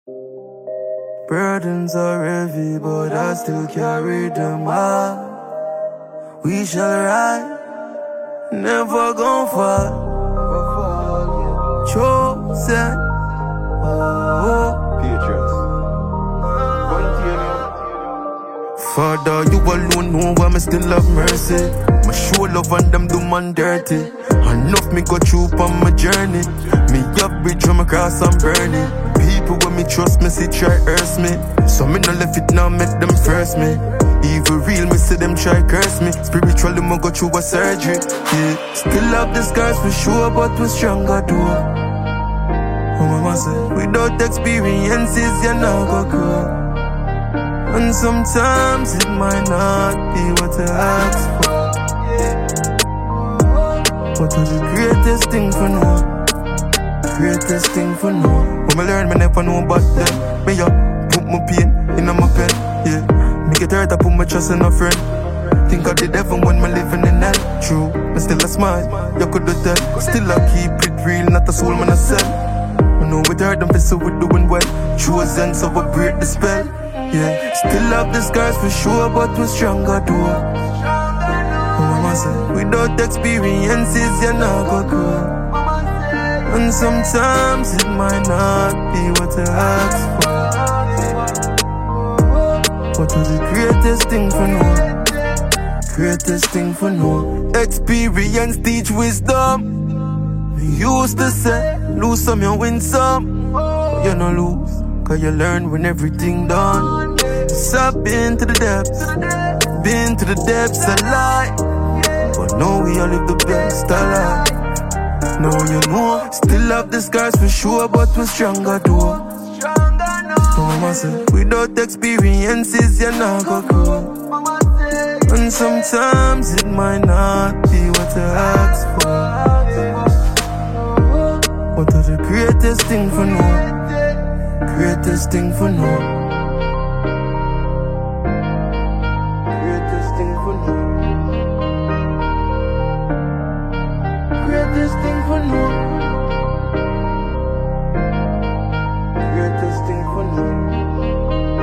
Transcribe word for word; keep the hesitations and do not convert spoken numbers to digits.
Burdens are heavy, but I still carry them out. We shall ride, never gon' fall. Chosen. Oh. Father, you alone know why me still have mercy. My show love and them do man dirty. Enough me go through on my journey. Me up bridge when me cross and burning. People when me trust me see try curse me. So me no left it now make them first me. Even real me see them try curse me. Spiritually me go through a surgery. Yeah, still have the scars for sure, but we stronger too. Oh mama say, without experiences you not go grow. And sometimes it might not be what I asked for. But it's the greatest thing for now. Greatest thing for now. When I learn, me never know about them. Me up, put my pain in my pen. Yeah, me get hurt, I put my trust in a friend. Think of the devil when me living in hell. True, me still a smile, you could have tell. Still I keep it real, not a soul man I sell. I know with her, them so we doing well. Chosen, so I break the spell. Yeah, still have the scars for sure, but we're stronger too. Oh mama say, without experiences, you're not gonna grow. And sometimes it might not be what I asked for. But it's the greatest thing for now. Greatest thing for now. Experience teach wisdom. We used to say, lose some, you win some. But you no lose, cause you learn when everything done. So I've been to the depths, been to the depths of life. But now we all live the best of life. Now you know, still have the scars for sure, but we're stronger too. So mama say, without experiences, you're not gonna grow. And sometimes it might not be what I asked for. But that's the greatest thing for now. Greatest thing for now. Greatest thing for now. Greatest thing for now. Greatest thing for now.